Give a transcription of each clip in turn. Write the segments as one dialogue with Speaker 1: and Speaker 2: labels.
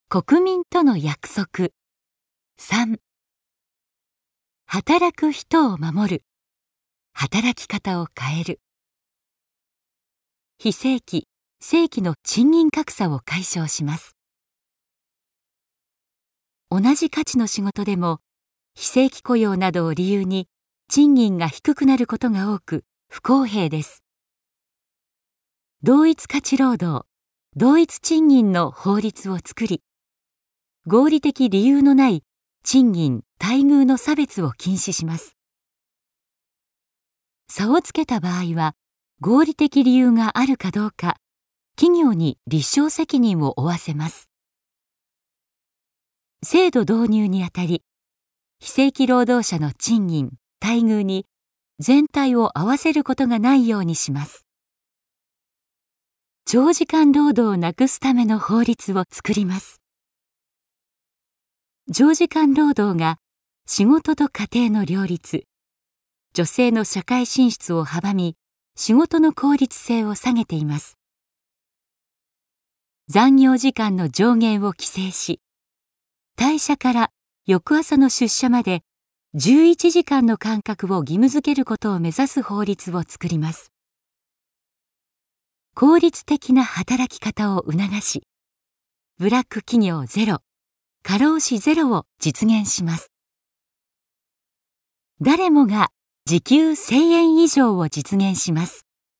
Speaker 1: 国民との約束。3、働く人を守る。働き方を変える。非正規、正規の賃金格差を解消します。同じ価値の仕事でも、非正規雇用などを理由に賃金が低くなることが多く不公平です。同一価値労働、同一賃金の法律を作り、合理的理由のない賃金・待遇の差別を禁止します。差をつけた場合は、合理的理由があるかどうか、企業に立証責任を負わせます。制度導入にあたり、非正規労働者の賃金・待遇に全体を合わせることがないようにします。長時間労働をなくすための法律を作ります。長時間労働が仕事と家庭の両立、女性の社会進出を阻み、仕事の効率性を下げています。残業時間の上限を規制し、退社から翌朝の出社まで11時間の間隔を義務付けることを目指す法律を作ります。効率的な働き方を促し、ブラック企業ゼロ、過労死ゼロを実現します。誰もが時給1000円以上を実現します。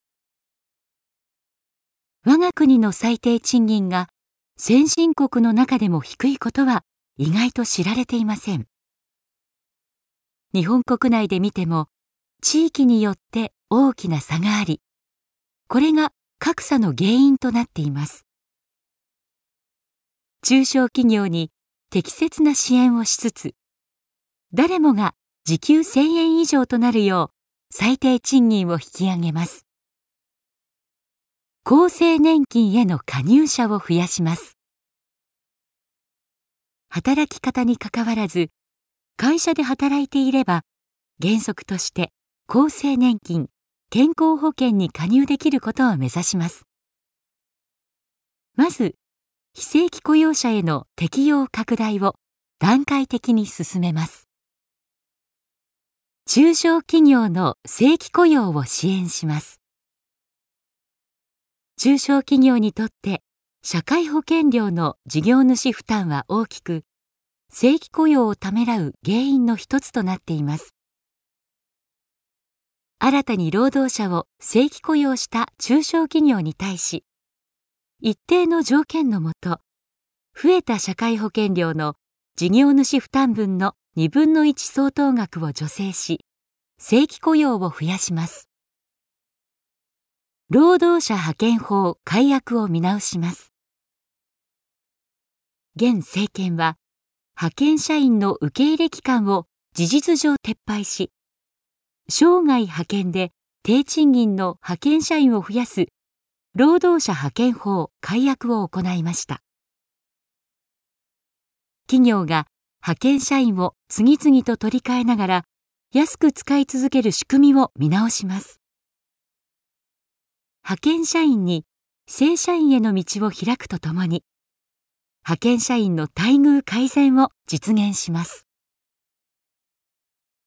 Speaker 1: 我が国の最低賃金が先進国の中でも低いことは意外と知られていません。日本国内で見ても地域によって大きな差があり、これが格差の原因となっています。中小企業に適切な支援をしつつ、誰もが時給1000円以上となるよう最低賃金を引き上げます。厚生年金への加入者を増やします。働き方にかかわらず、会社で働いていれば、原則として厚生年金、健康保険に加入できることを目指します。まず、非正規雇用者への適用拡大を段階的に進めます。中小企業の正規雇用を支援します。中小企業にとって社会保険料の事業主負担は大きく、正規雇用をためらう原因の一つとなっています。新たに労働者を正規雇用した中小企業に対し、一定の条件のもと、増えた社会保険料の事業主負担分の2分の1相当額を助成し、正規雇用を増やします。労働者派遣法改悪を見直します。現政権は、派遣社員の受け入れ期間を事実上撤廃し、生涯派遣で低賃金の派遣社員を増やす労働者派遣法改悪を行いました。企業が派遣社員を次々と取り替えながら安く使い続ける仕組みを見直します。派遣社員に正社員への道を開くとともに、派遣社員の待遇改善を実現します。